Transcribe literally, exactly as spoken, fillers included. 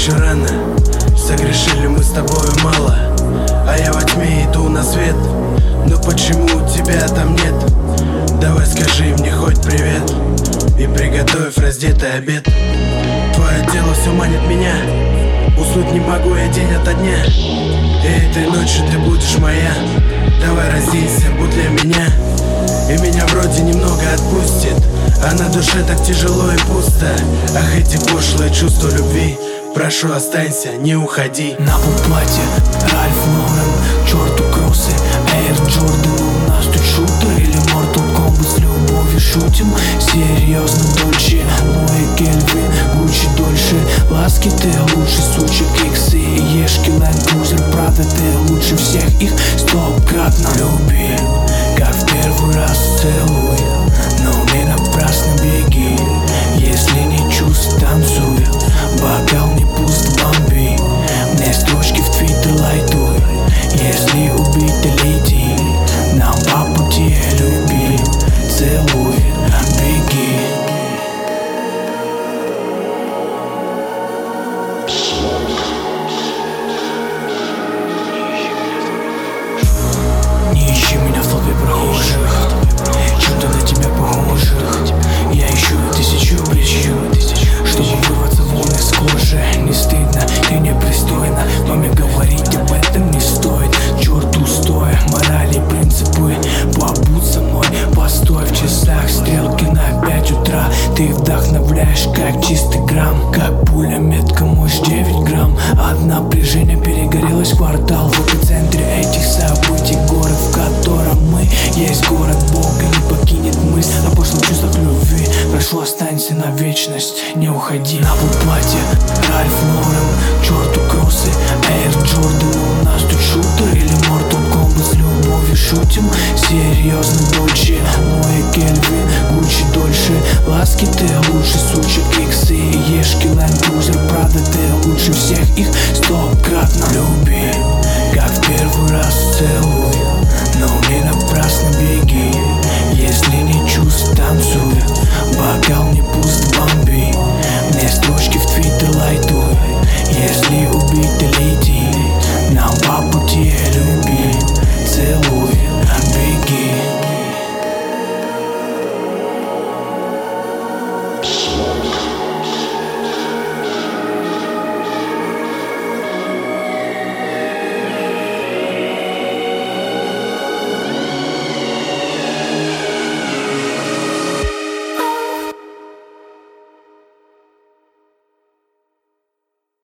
еще рано, согрешили мы с тобою мало, а я во тьме иду на свет. Но почему тебя там нет? Давай скажи мне хоть привет и приготовь раздетый обед. Твое тело все манит меня, уснуть не могу я день ото дня. И этой ночью ты будешь моя. Давай разденься, будь для меня. И меня вроде немного отпустит, а на душе так тяжело и пусто. Ах, эти пошлые чувства любви, прошу, останься, не уходи. На пол платье, Ральф Лорен, к черту кроссы, Эйр Джордан. У нас тут шутер или Mortal Kombat, с любовью шутим. Серьезно, Дольче, Луи Кельвин, Гуччи дольше. Ласки ты лучше сучек, иксы и ешки, Land Cruiser, Prada, ты лучше всех их стократно. Люби, как в первый раз целуй, но не напрасно беги. Если не чувств, танцуй, бокал не пуст, бомби. Мне строчки в твиттер лайтуй. Если убить, то лети, нам по пути, люби, целуй, беги. Не ищи меня в толпе прохожих, чем-то на тебя похожих. Я ищу тысячу причин, чтобы вырваться вон из кожи. Не стыдно, ты непристойна, но мне говорить об этом не стоит. Черт устоя, морали, принципы, побудь со мной, постой в часах, стрелки на пять утра. Ты вдохновляешь, как чистый грамм, как пуля, метка, мощь девять грамм. От напряжения перегорелась квартал. В эпицентре этих событий город, в котором мы есть город Бога, не покинет мысль о пошлых чувствах любви. Прошу, останься на вечность, не уходи. На пол платье, Ральф Лорен, к черту кроссы, Эйр Джордан. У нас тут шутер или Mortal Kombat, с любовью шутим. Серьезно, Дольче, Луи Кельвин, Гуччи дольше. Ласки ты лучше сучек, иксы и ешки, Land Cruiser, Prada, ты лучше всех их